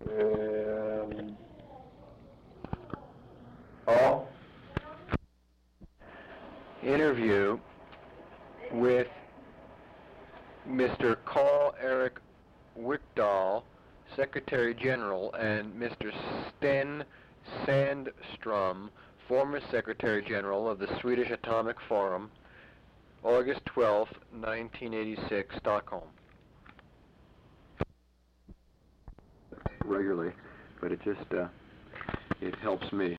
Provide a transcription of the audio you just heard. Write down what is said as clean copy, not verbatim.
Paul? Interview with Mr. Carl Eric Wickdahl, Secretary General, and Mr. Sten Sandstrom, former Secretary General of the Swedish Atomic Forum, August 12, 1986, Stockholm. Regularly, but it just it helps me.